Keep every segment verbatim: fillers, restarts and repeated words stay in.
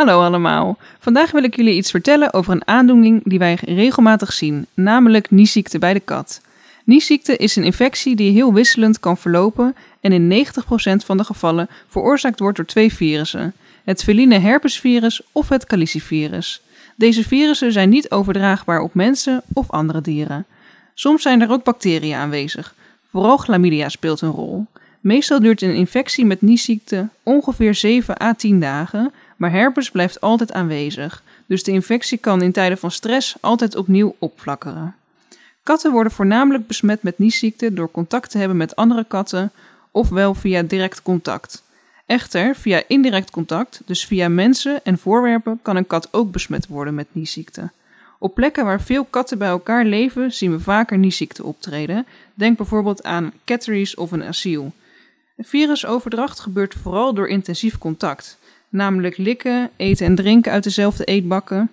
Hallo allemaal. Vandaag wil ik jullie iets vertellen over een aandoening die wij regelmatig zien, namelijk niesziekte bij de kat. Niesziekte is een infectie die heel wisselend kan verlopen en in negentig procent van de gevallen veroorzaakt wordt door twee virussen, het feline herpesvirus of het calicivirus. Deze virussen zijn niet overdraagbaar op mensen of andere dieren. Soms zijn er ook bacteriën aanwezig. Vooral chlamydia speelt een rol. Meestal duurt een infectie met niesziekte ongeveer zeven à tien dagen, maar herpes blijft altijd aanwezig, dus de infectie kan in tijden van stress altijd opnieuw opflakkeren. Katten worden voornamelijk besmet met niesziekte door contact te hebben met andere katten, ofwel via direct contact. Echter, via indirect contact, dus via mensen en voorwerpen, kan een kat ook besmet worden met niesziekte. Op plekken waar veel katten bij elkaar leven, zien we vaker niesziekte optreden. Denk bijvoorbeeld aan catteries of een asiel. Virusoverdracht gebeurt vooral door intensief contact, namelijk likken, eten en drinken uit dezelfde eetbakken.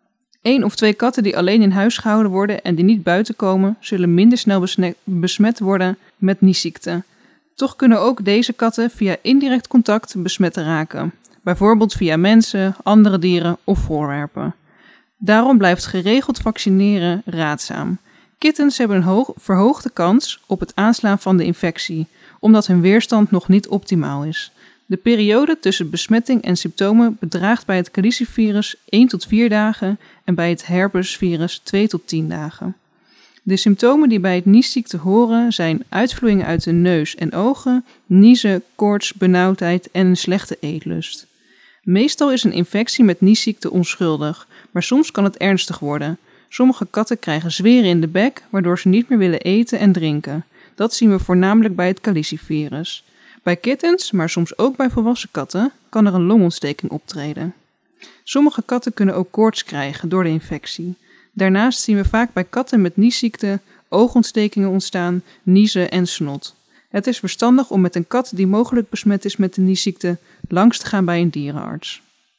Eén of twee katten die alleen in huis gehouden worden en die niet buiten komen, zullen minder snel besmet worden met niesziekte. Toch kunnen ook deze katten via indirect contact besmet raken, bijvoorbeeld via mensen, andere dieren of voorwerpen. Daarom blijft geregeld vaccineren raadzaam. Kittens hebben een hoog, verhoogde kans op het aanslaan van de infectie, omdat hun weerstand nog niet optimaal is. De periode tussen besmetting en symptomen bedraagt bij het calicivirus één tot vier dagen en bij het herpesvirus twee tot tien dagen. De symptomen die bij het niesziekte horen zijn uitvloeien uit de neus en ogen, niezen, koorts, benauwdheid en een slechte eetlust. Meestal is een infectie met niesziekte onschuldig, maar soms kan het ernstig worden. Sommige katten krijgen zweren in de bek, waardoor ze niet meer willen eten en drinken. Dat zien we voornamelijk bij het calicivirus. Bij kittens, maar soms ook bij volwassen katten, kan er een longontsteking optreden. Sommige katten kunnen ook koorts krijgen door de infectie. Daarnaast zien we vaak bij katten met niesziekte oogontstekingen ontstaan, niezen en snot. Het is verstandig om met een kat die mogelijk besmet is met de niesziekte langs te gaan bij een dierenarts.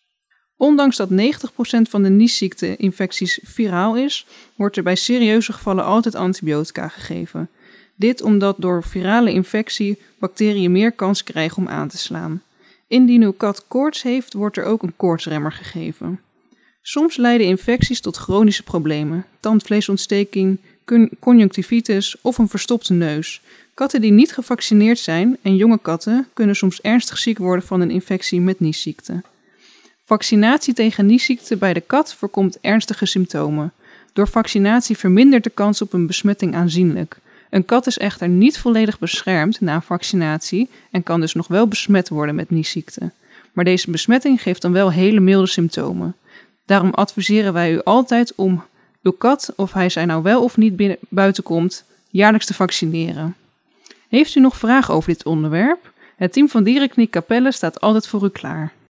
Ondanks dat negentig procent van de niesziekte-infecties viraal is, wordt er bij serieuze gevallen altijd antibiotica gegeven. Dit omdat door virale infectie bacteriën meer kans krijgen om aan te slaan. Indien uw kat koorts heeft, wordt er ook een koortsremmer gegeven. Soms leiden infecties tot chronische problemen, tandvleesontsteking, conjunctivitis of een verstopte neus. Katten die niet gevaccineerd zijn en jonge katten kunnen soms ernstig ziek worden van een infectie met niesziekte. Vaccinatie tegen niesziekte bij de kat voorkomt ernstige symptomen. Door vaccinatie vermindert de kans op een besmetting aanzienlijk. Een kat is echter niet volledig beschermd na vaccinatie en kan dus nog wel besmet worden met niesziekte. Maar deze besmetting geeft dan wel hele milde symptomen. Daarom adviseren wij u altijd om uw kat, of hij zij nou wel of niet binnen, buiten komt, jaarlijks te vaccineren. Heeft u nog vragen over dit onderwerp? Het team van Dierenkliniek Capelle staat altijd voor u klaar.